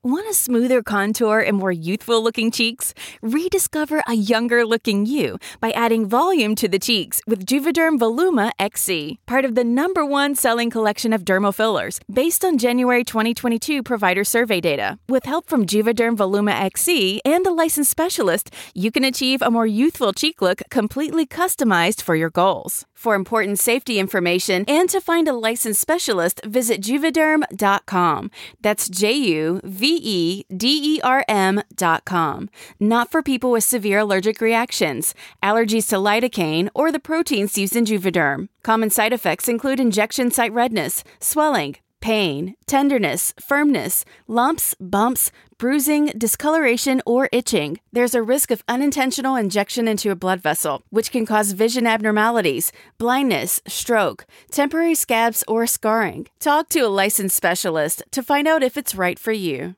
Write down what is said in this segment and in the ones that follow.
Want a smoother contour and more youthful-looking cheeks? Rediscover a younger-looking you by adding volume to the cheeks with Juvederm Voluma XC, part of the #1 selling collection of dermal fillers, based on January 2022 provider survey data. With help from Juvederm Voluma XC and a licensed specialist, you can achieve a more youthful cheek look completely customized for your goals. For important safety information and to find a licensed specialist, visit Juvederm.com. That's JUVEDERM.com. Not for people with severe allergic reactions, allergies to lidocaine, or the proteins used in Juvederm. Common side effects include injection site redness, swelling, pain, tenderness, firmness, lumps, bumps, bruising, discoloration, or itching. There's a risk of unintentional injection into a blood vessel, which can cause vision abnormalities, blindness, stroke, temporary scabs, or scarring. Talk to a licensed specialist to find out if it's right for you.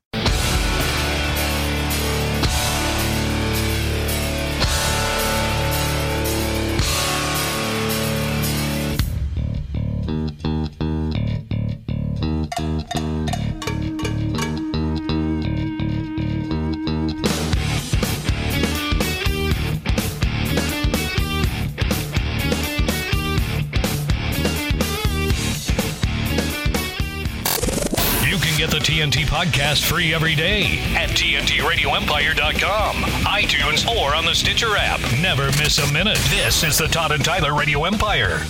Get the TNT podcast free every day at TNTRadioEmpire.com, iTunes, or on the Stitcher app. Never miss a minute. This is the Todd and Tyler Radio Empire.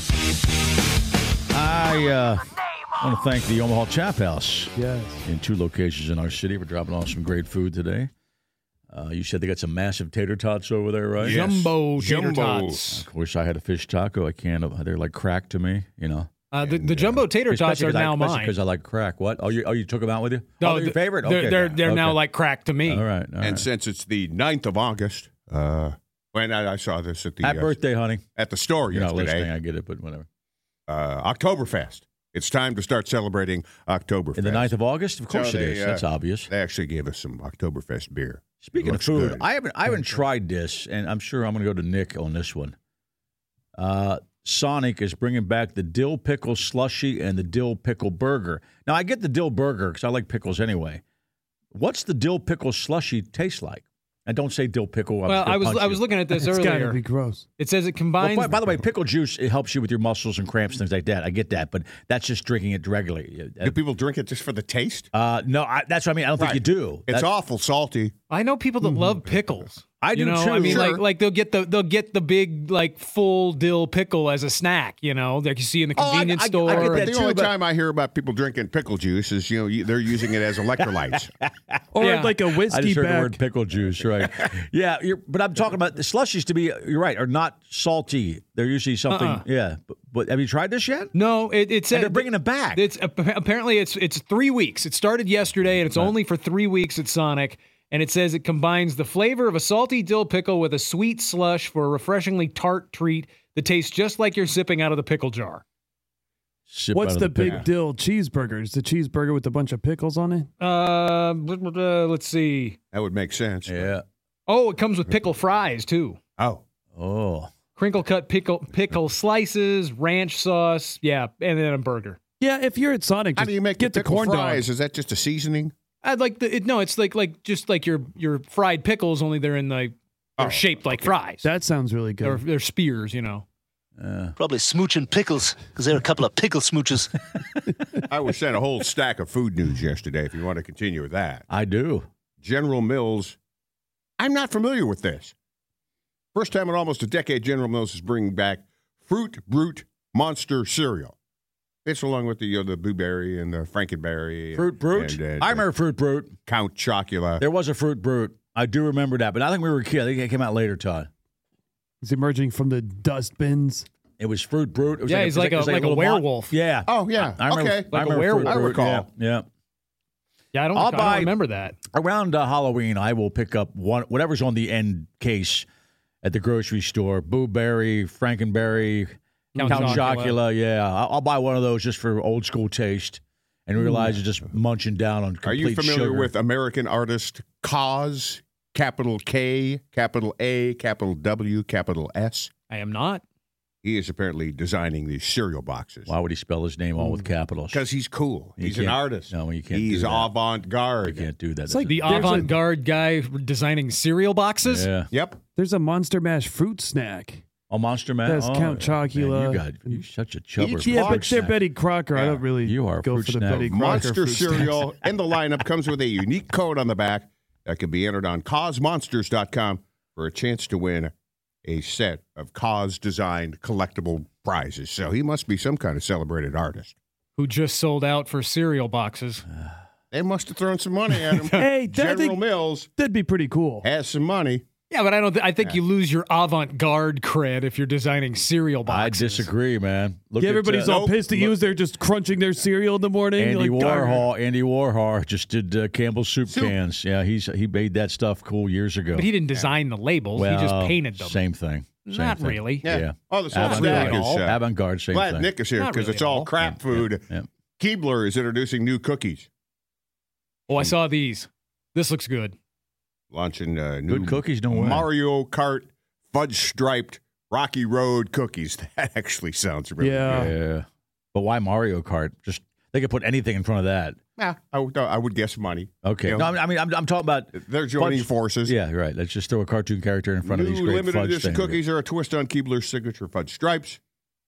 I want to thank the Omaha Chap House. Yes. In 2 locations in our city. We're dropping off some great food today. You said they got some massive tater tots over there, right? Yes. Jumbo tater tots. I wish I had a fish taco. I can't. They're like crack to me, you know. The jumbo tater tots are now mine. Because I like crack. What? Oh, you took them out with you? No, they're your favorite? They're, okay. they're now like crack to me. All right. And since it's the 9th of August, when I saw this at the... Happy birthday, honey. At the store You're yesterday. not listening, I get it, but whatever. Oktoberfest. It's time to start celebrating Oktoberfest. In the 9th of August? Of course it is. That's obvious. They actually gave us some Oktoberfest beer. Speaking of food, good. I haven't tried this, and I'm sure I'm going to go to Nick on this one. Sonic is bringing back the dill pickle slushy and the dill pickle burger. Now, I get the dill burger because I like pickles anyway. What's the dill pickle slushy taste like? And don't say dill pickle. Well, I was looking at this earlier. It's got to be gross. It says it combines. Well, by the way, pickle juice, it helps you with your muscles and cramps, things like that. I get that, but that's just drinking it regularly. Do people drink it just for the taste? No, that's what I mean. I don't think you do. It's awful salty. I know people that love pickles. I do too. I mean, Sure. like they'll get the big like full dill pickle as a snack. You know, like you see in the convenience store. I get that The too, only but- time I hear about people drinking pickle juice is they're using it as electrolytes. Or Yeah. like a I whiskey just heard the back. word pickle juice, right? Yeah, but I'm talking about the slushies to be, you're right, are not salty. They're usually something, yeah. But have you tried this yet? No, it's And they're bringing it back. It's apparently it's 3 weeks. It started yesterday, and it's only for 3 weeks at Sonic. And it says it combines the flavor of a salty dill pickle with a sweet slush for a refreshingly tart treat that tastes just like you're sipping out of the pickle jar. What's the big dill cheeseburger? Is the cheeseburger with a bunch of pickles on it? Let's see. That would make sense. Yeah. Oh, it comes with pickle fries too. Oh. Crinkle cut pickle slices, ranch sauce, yeah, and then a burger. Yeah, if you're at Sonic, How just do you make get the the pickle corn fries? dog. Is that just a seasoning? I'd like it's like your fried pickles, only they're they're shaped like fries. That sounds really good. They're spears, you know. Probably smooching pickles, because they're a couple of pickle smooches. I was sent a whole stack of food news yesterday, if you want to continue with that. I do. General Mills, I'm not familiar with this. First time in almost a decade, General Mills is bringing back Fruit Brute Monster cereal. It's along with the Blueberry and the Frankenberry. Fruit Brute? I remember Fruit Brute. Count Chocula. There was a Fruit Brute. I do remember that, but I think we were a kid. I think it came out later, Todd. He's emerging from the dust bins. It was Fruit Brute. It was He's like a little werewolf. Yeah. Oh, yeah. I remember, Okay. Like a remember werewolf. Fruit I Brute. recall. Yeah. Yeah, I don't remember that. Around Halloween, I will pick up whatever's on the end case at the grocery store. Blueberry, Frankenberry, Count Chocula. Yeah, I'll buy one of those just for old school taste and realize you're just munching down on complete Are you familiar sugar. with American artist Kaz? Capital K, capital A, capital W, capital S. I am not. He is apparently designing these cereal boxes. Why would he spell his name all with capitals? Because he's cool. He's an artist. No, you can't. He's avant-garde. You can't do that. It's like the avant-garde guy designing cereal boxes. Yeah. Yep. There's a Monster Mash fruit snack. Oh, Monster Mash. That's Count Chocula. Man, you're such a chubber. Yeah, but they're Betty Crocker. I don't really go for the Betty Crocker. Monster cereal in the lineup comes with a unique code on the back that can be entered on causemonsters.com for a chance to win a set of Cause-designed collectible prizes. So he must be some kind of celebrated artist. Who just sold out for cereal boxes. They must have thrown some money at him. Hey, General Mills. That'd be pretty cool. Has some money. Yeah, but I think you lose your avant-garde cred if you're designing cereal boxes. I disagree, man. Everybody's all pissed at you as they're just crunching their cereal in the morning. Andy Warhol just did Campbell's soup cans. Yeah, he made that stuff cool years ago. But he didn't design the labels. He just painted them. Same thing. Not really. Yeah. Oh, the avant-garde, same glad thing. Nick is here because it's all crap food. Yeah. Keebler is introducing new cookies. Oh, I saw these. This looks good. Launching new good cookies, no way. Mario Kart fudge striped Rocky Road cookies. That actually sounds really good. Yeah. But why Mario Kart? Just they could put anything in front of that. Yeah, I would guess money. Okay. No, I mean, I'm talking about they're joining forces. Yeah, right. Let's just throw a cartoon character in front of these great limited fudge edition things. cookies are a twist on Keebler's signature fudge stripes.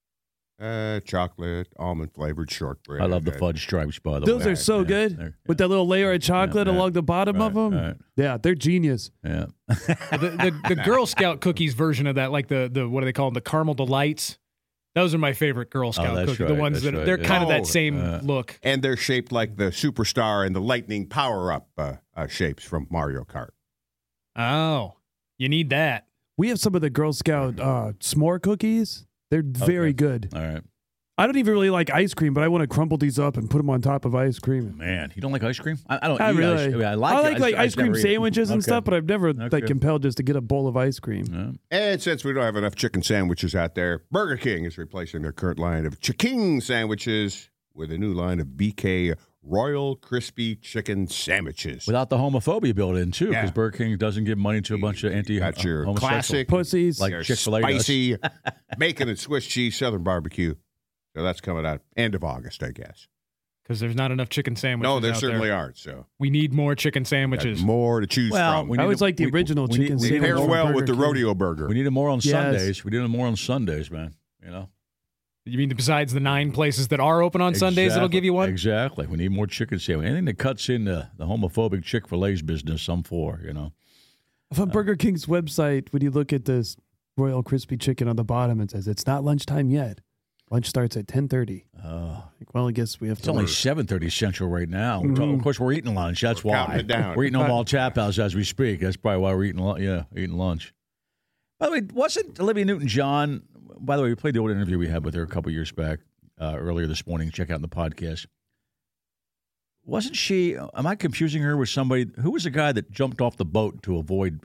Chocolate, almond flavored shortbread. I love the fudge stripes, by the way. Those are so good. With that little layer of chocolate along the bottom of them. Right. Yeah, they're genius. Yeah. the Girl Scout cookies version of that, like the what do they call them? The Caramel Delights. Those are my favorite Girl Scout cookies. Right, the ones that they're kind of that same look. And they're shaped like the Superstar and the Lightning power-up shapes from Mario Kart. Oh, you need that. We have some of the Girl Scout s'more cookies. They're very good. All right. I don't even really like ice cream, but I want to crumble these up and put them on top of ice cream. Man, you don't like ice cream? I don't Not eat really. ice cream. I like ice cream sandwiches and stuff, but I've never Okay. compelled just to get a bowl of ice cream. Yeah. And since we don't have enough chicken sandwiches out there, Burger King is replacing their current line of Chiking sandwiches with a new line of BK Royal Crispy Chicken Sandwiches. Without the homophobia built in, too, because Yeah. Burger King doesn't give money to a bunch of Got your homosexual classic pussies. like your Chick-fil-A does. spicy bacon and Swiss cheese Southern barbecue. So that's coming out end of August, I guess. Because there's not enough chicken sandwiches. No, there out certainly there. aren't. So We need more chicken sandwiches. got more to choose from. I always like the original chicken They sandwich. pair from well Burger with the King. rodeo burger. We need them more on Yes. Sundays. We need them more on Sundays, man. You know? You mean besides the 9 places that are open on Sundays that'll give you one? Exactly. We need more chicken sandwich. Anything that cuts in the homophobic Chick-fil-A's business, I'm for, you know? On Burger King's website, when you look at this Royal Crispy Chicken on the bottom, it says it's not lunchtime yet. Lunch starts at 10:30. Oh. Well, I guess we have It's to. only 7:30 Central right now. Of course, we're eating lunch. That's We're why. counting it down. We're eating Omaha Tap House as we speak. That's probably why we're eating lunch. By the way, wasn't Olivia Newton-John, by the way, we played the old interview we had with her a couple years back, earlier this morning. Check out the podcast. Wasn't she, am I confusing her with somebody, who was the guy that jumped off the boat to avoid?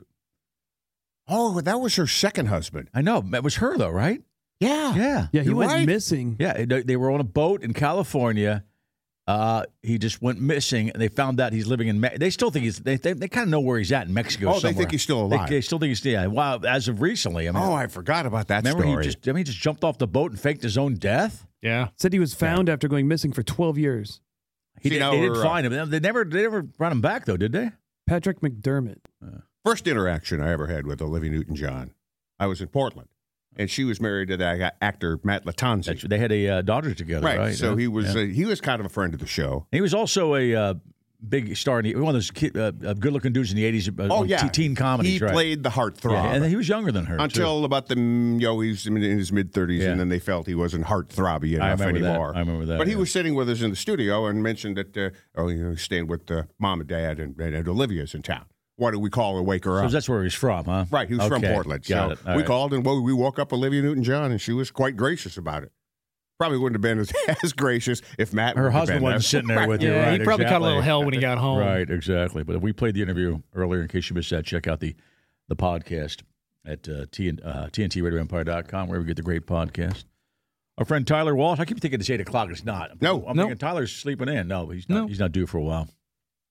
Oh, that was her second husband. I know. It was her, though, right? Yeah. Yeah. Yeah, he You're went right. missing. Yeah, they were on a boat in California. He just went missing, and they found out he's living in. They still think he's. They kind of know where he's at in Mexico. Oh, they somewhere. think he's still alive. They still think he's. Yeah. Wow. As of recently, I mean. Oh, I forgot about that remember story. he just jumped off the boat and faked his own death. Yeah. Said he was found after going missing for 12 years. They See, now did we're, find him. They never brought him back though, did they? Patrick McDermott. First interaction I ever had with Olivia Newton-John, I was in Portland, and she was married to that actor Matt Latanzi. They had a daughter together, right? So Yeah. he was kind of a friend of the show. He was also a big star in one of those good-looking dudes in the '80s. Teen comedies. He right? played the heartthrob. Yeah, and he was younger than her until too. about he was in his mid-30s, Yeah. and then they felt he wasn't heartthrobby enough anymore. I remember that. But he yeah. was sitting with us in the studio and mentioned that, he's staying with mom and dad, and Olivia's in town. Why do we call her, wake her up? So that's where he's from, huh? Right, he was from Okay, Portland. got So it. All we right. called, and we woke up Olivia Newton-John, and she was quite gracious about it. Probably wouldn't have been as gracious if Matt Her would have husband been wasn't sitting there with you. Yeah, Right, he probably caught a little exactly. hell when he got home. Right, exactly. But we played the interview earlier. In case you missed that, check out the podcast at TNTRadioEmpire.com, where we get the great podcast. Our friend Tyler Walsh. I keep thinking it's 8 o'clock. It's not. I'm thinking Tyler's sleeping in. No, he's not. No. He's not due for a while.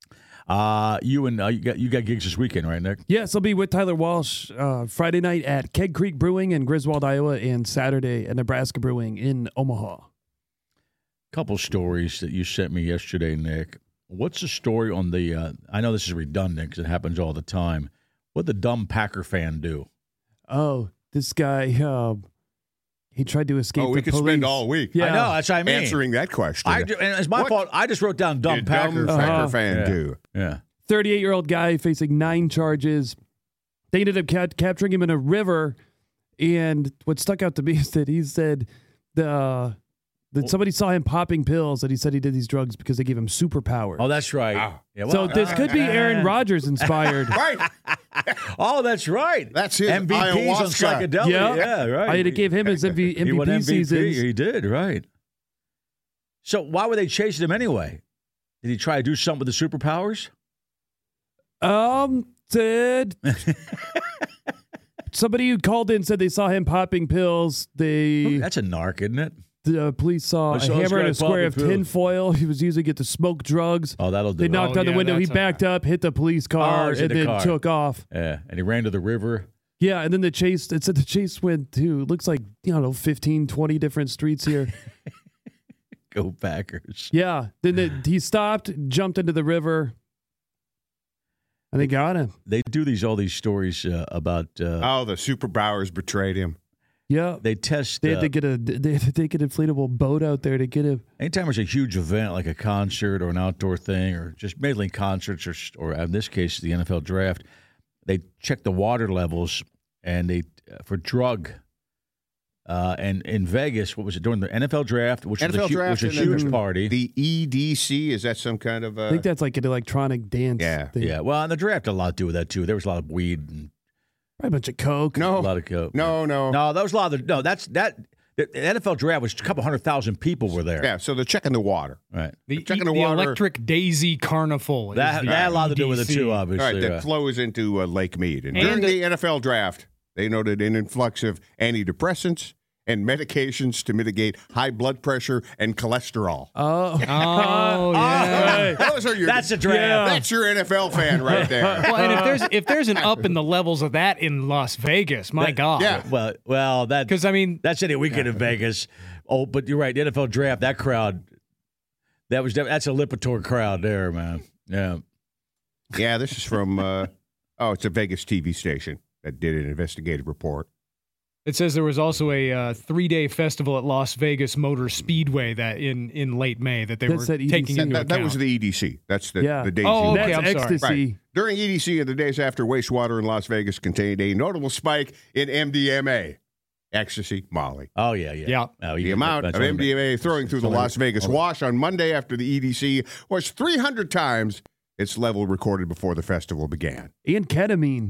You got gigs this weekend, right, Nick? Yes, I'll be with Tyler Walsh Friday night at Keg Creek Brewing in Griswold, Iowa, and Saturday at Nebraska Brewing in Omaha. Couple stories that you sent me yesterday, Nick. What's the story on the I know this is redundant because it happens all the time. What'd the dumb Packer fan do? Oh, this guy, he tried to escape the we could police. spend all week I know, that's what I mean. answering that question. And it's my fault. I just wrote down dumb Packer Packer fan do? Yeah. 38-year-old guy facing 9 charges. They ended up capturing him in a river. And what stuck out to me is that he said that somebody saw him popping pills, and he said he did these drugs because they gave him superpowers. Oh, that's right. Wow. Yeah, well, So this could be Aaron Rodgers inspired. Right. oh, that's right. That's his MVPs on ayahuasca. psychedelics. Yeah. Right. I had to give him his He won MVP MVP. seasons. He did, right. So why were they chasing him anyway? Did he try to do something with the superpowers? Said somebody who called in said they saw him popping pills. That's a narc, isn't it? The police saw a So this hammer and guy a square of popping pills. tinfoil. He was using it to smoke drugs. Oh, that'll do They it. knocked on the window. He backed up, hit the police car, he's in and the then car. took off. Yeah, and he ran to the river. Yeah, and then it said the chase went to, looks like, 15, 20 different streets here. Go Packers. Yeah, then he stopped, jumped into the river, and they got him. They do all these stories about. the superpowers betrayed him. Yeah, They test. they had to take an inflatable boat out there to get him. Anytime there's a huge event like a concert or an outdoor thing, or just mainly concerts, or in this case the NFL draft, they check the water levels and they for drug. And in Vegas, what was it during the NFL draft, which was a huge party? The EDC, is that some kind of? I think that's like an electronic dance. thing. Yeah. Well, and the draft had a lot to do with that too. There was a lot of weed and Probably a bunch of coke. No, a lot of coke. No, that was a lot of the NFL draft was a couple 100,000 people were there. Yeah, so they're checking the water. Right. They're checking the water. Electric Daisy Carnival. That had a lot to do with it too, All obviously. right, that flows into Lake Mead. And And during the NFL draft, they noted an influx of antidepressants and medications to mitigate high blood pressure and cholesterol. Oh, yeah. Those are your, That's a draft. Yeah. That's your NFL fan right there. Well, and if there's an up in the levels of that in Las Vegas, my God. Yeah. Well, that Because, I mean, that's any weekend in Vegas. Oh, but you're right. The NFL draft, that crowd, that's a Lipitor crowd there, man. Yeah. Yeah, this is from, it's a Vegas TV station that did an investigative report. it says there was also a 3-day festival at Las Vegas Motor Speedway that in late May that they That's were that EDC. taking into account. That was the EDC. That's the Daisy. Oh, okay, that's I'm sorry. ecstasy. Right. During EDC and the days after, wastewater in Las Vegas contained a notable spike in MDMA, ecstasy, Molly. Oh, yeah. Yeah. Oh, The amount of MDMA throwing through the Las Vegas wash on Monday after the EDC was 300 times its level recorded before the festival began. And ketamine.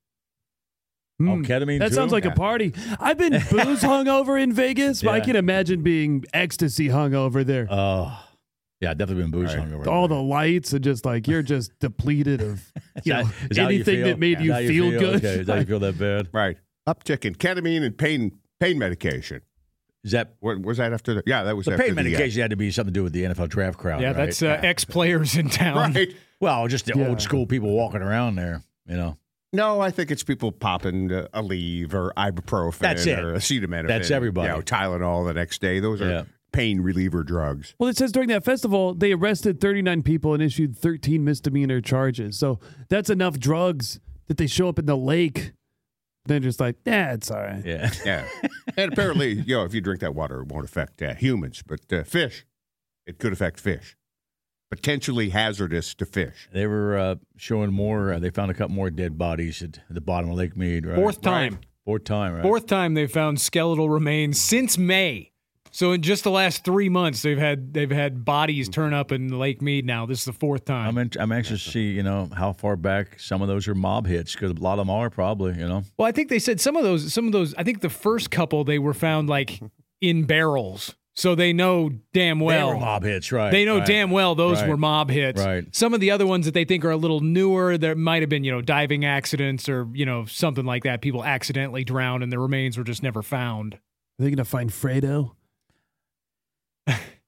ketamine, That too? sounds like a party. I've been booze hungover in Vegas, but I Yeah. can imagine being ecstasy hungover there. Oh, yeah, definitely been booze hungover. All the lights and just like you're just depleted of Is that how you anything feel? that made Is you that how feel good. Okay, is that how you feel that bad? Right. Uptick in ketamine and pain medication. Is that What was that after the? Yeah, that was the after pain medication had to be something to do with the NFL draft crowd? Yeah, right? that's ex-players in town. Right. Well, just the Yeah. old school people walking around there, you know. No, I think it's people popping Aleve or ibuprofen That's it. or acetaminophen. That's everybody. Tylenol the next day. Those are Yeah. pain reliever drugs. Well, it says during that festival, they arrested 39 people and issued 13 misdemeanor charges. So that's enough drugs that they show up in the lake. They're just like, it's all right. Yeah. Yeah. And apparently, if you drink that water, it won't affect humans, but fish, it could affect fish. Potentially hazardous to fish. They were showing more. They found a couple more dead bodies at the bottom of Lake Mead. Right? Fourth time. Fourth time, right? Fourth time they've found skeletal remains since May. So in just the last 3 months, they've had bodies turn up in Lake Mead. Now this is the fourth time. I'm anxious to see, how far back some of those are mob hits, because a lot of them are probably, Well, I think they said some of those. I think the first couple they were found like in barrels, so they know damn well They were mob hits, right? They know right. damn well those Right. were mob hits. Right. Some of the other ones that they think are a little newer, there might have been diving accidents or something like that. People accidentally drowned and the remains were just never found. Are they going to find Fredo?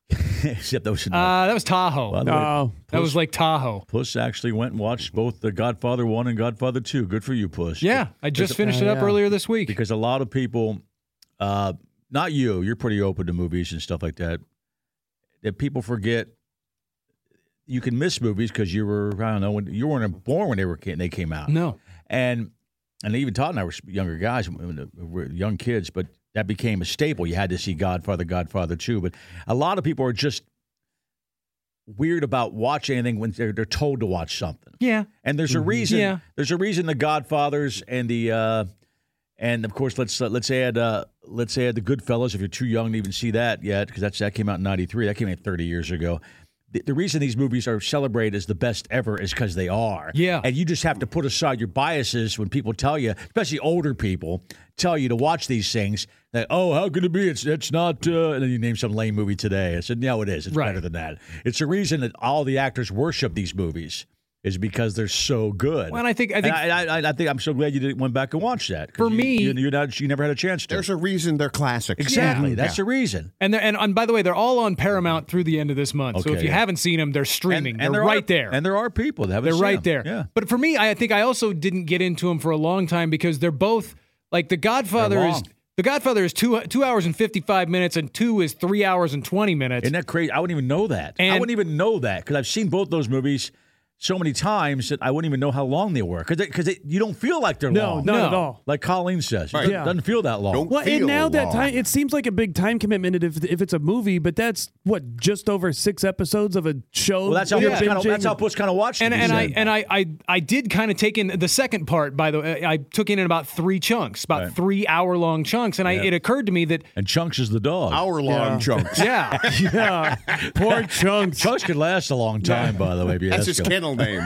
Except that was that was Tahoe. By the way, That was like Tahoe. Puss actually went and watched both The Godfather 1 and Godfather 2. Good for you, Puss. Yeah, I just finished it up earlier this week. Because a lot of people, not you're pretty open to movies and stuff like that, that people forget you can miss movies because you were, I don't know, when you weren't born when they came out. No. And even Todd and I were younger guys, we were young kids, but that became a staple. You had to see Godfather, Godfather 2. But a lot of people are just weird about watching anything when they're told to watch something. Yeah. And there's a reason. Yeah. There's a reason the Godfathers and the and of course let's add the Goodfellas if you're too young to even see that yet, because that came out in '93. That came out 30 years ago. The reason these movies are celebrated as the best ever is because they are. Yeah. And you just have to put aside your biases when people tell you, especially older people, tell you to watch these things. That, oh, how could it be? It's not. And then you name some lame movie today. I said, no, it is. It's better than that. It's the reason that all the actors worship these movies is because they're so good. Well, and I think I'm so glad you went back and watched that. For me, you never had a chance to. There's a reason they're classics. Exactly, that's the reason. And by the way, they're all on Paramount through the end of this month. So if you haven't seen them, they're streaming. And they're right there. And there are people that haven't. They're seen right them. there. Yeah. But for me, I think I also didn't get into them for a long time because they're both like The Godfather is. The Godfather is 2 hours and 55 minutes, and 2 is 3 hours and 20 minutes. Isn't that crazy? I wouldn't even know that. I wouldn't even know that because I've seen both those movies so many times that I wouldn't even know how long they were because you don't feel like they're long. No, not at all. Like Colleen says, Right. it doesn't feel that long. Well, and now that time, it seems like a big time commitment if it's a movie, but that's just over 6 episodes of a show. Well, that's how Puss kind of watched it. I did kind of take in the second part. By the way, I took in about 3 chunks, about 3 hour-long chunks, and it occurred to me that Chunks is the dog. Hour-long chunks. Yeah, yeah, poor Chunks. Chunks could last a long time, by the way. That's his kennel name.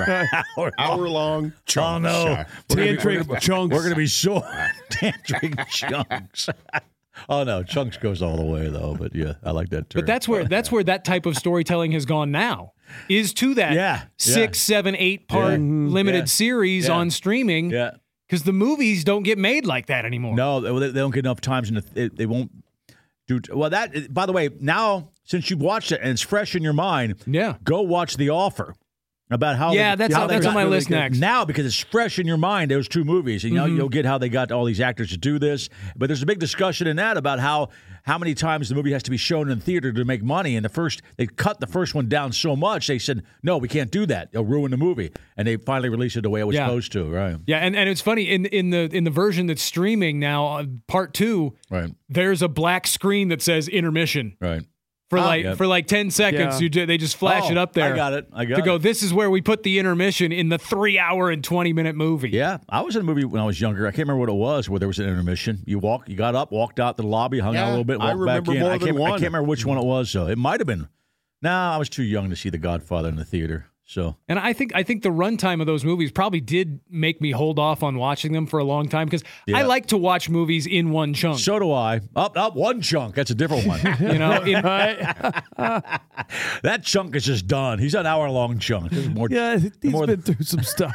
Oh Hour-long chunks. no, Tantric Chunks. We're gonna be short. Tantric Chunks. Oh no, Chunks goes all the way though. But yeah, I like that term. but that's where that type of storytelling has gone now. Is to that 6, 7, 8 part limited series on streaming. Yeah. Because the movies don't get made like that anymore. No, they don't get enough times, and they won't do. Well, that, by the way, now since you've watched it and it's fresh in your mind, go watch The Offer. About how that's on my list next. Now, because it's fresh in your mind, those 2 movies, and you'll get how they got all these actors to do this. But there's a big discussion in that about how many times the movie has to be shown in theater to make money. And they cut the first one down so much, they said, no, we can't do that. It'll ruin the movie. And they finally released it the way it was supposed to, right? Yeah, and it's funny, in the version that's streaming now, part 2, there's a black screen that says intermission. Right. For like 10 seconds, they just flash it up there. I got it. Go, this is where we put the intermission in the 3 hour and 20 minute movie. Yeah, I was in a movie when I was younger. I can't remember what it was where there was an intermission. You got up, walked out to the lobby, hung out a little bit, walked back in. I can't remember which one it was, though. It might have been. I was too young to see The Godfather in the theater. So, and I think the runtime of those movies probably did make me hold off on watching them for a long time because I like to watch movies in one chunk. So do I. Up one chunk. That's a different one. That chunk is just done. He's an hour-long chunk. He's been through some stuff.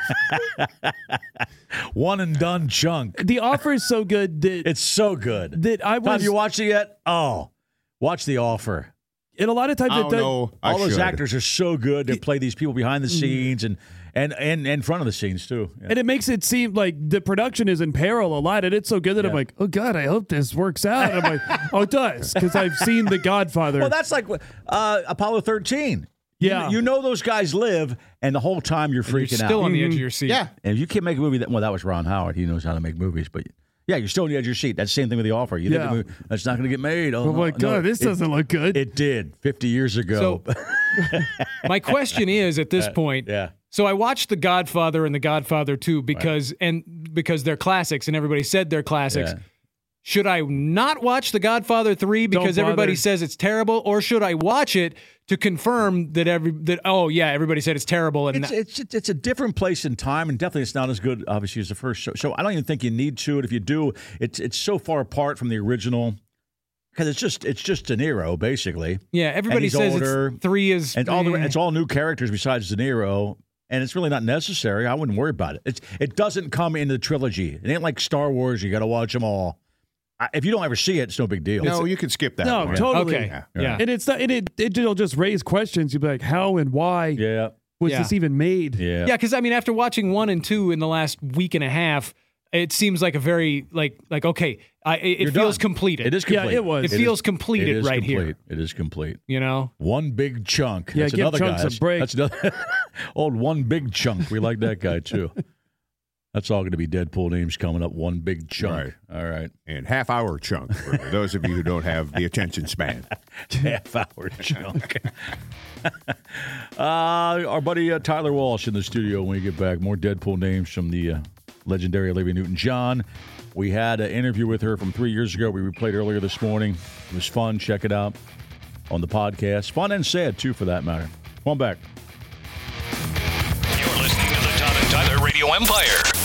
One and done chunk. The Offer is so good that it's so good that I was. Have you watched it yet? Oh, watch The Offer. And a lot of times, all those actors are so good. They play these people behind the scenes and in front of the scenes too. Yeah. And it makes it seem like the production is in peril a lot, and it's so good that I'm like, oh God, I hope this works out. And I'm like, oh, it does, because I've seen The Godfather. Well, that's like Apollo 13. Yeah, you know those guys live, and the whole time you're freaking out. Still on the edge of your seat. Yeah, and if you can't make a movie that was Ron Howard. He knows how to make movies, but. Yeah, you're still on the edge of your seat. That's the same thing with The Offer. You think the movie, that's not going to get made. Oh my God, this doesn't look good. It did 50 years ago. So, my question is at this point. So I watched The Godfather and The Godfather 2 because they're classics and everybody said they're classics. Yeah. Should I not watch The Godfather 3 because everybody says it's terrible, or should I watch it to confirm that everybody said it's terrible? And it's a different place in time, and definitely it's not as good, obviously, as the first show. So I don't even think you need to. And if you do, it's so far apart from the original because it's just De Niro basically. Yeah, everybody says older, 3 is and it's all new characters besides De Niro. And it's really not necessary. I wouldn't worry about it. It doesn't come in the trilogy. It ain't like Star Wars. You got to watch them all. If you don't ever see it, it's no big deal. No, you can skip that. No, one. totally. Okay. Yeah. And it's not, and it'll just raise questions. You'll be like, how and why Yeah. was this even made? Yeah. Yeah, because I mean, after watching 1 and 2 in the last week and a half, it seems like a very okay. It feels done. completed. It is complete. Yeah, it was. It feels completed it is right complete. here. It is complete. You know. One big chunk. Yeah, That's give another chunks guy. a break. That's another old one big chunk. We like that guy too. That's all going to be Deadpool names coming up. One big chunk. Right. All right. And half-hour chunk for those of you who don't have the attention span. Half-hour chunk. Our buddy Tyler Walsh in the studio when we get back. More Deadpool names from the legendary Olivia Newton-John. We had an interview with her from 3 years ago. We replayed earlier this morning. It was fun. Check it out on the podcast. Fun and sad, too, for that matter. Come on back. You're listening to the Todd and Tyler Radio Empire.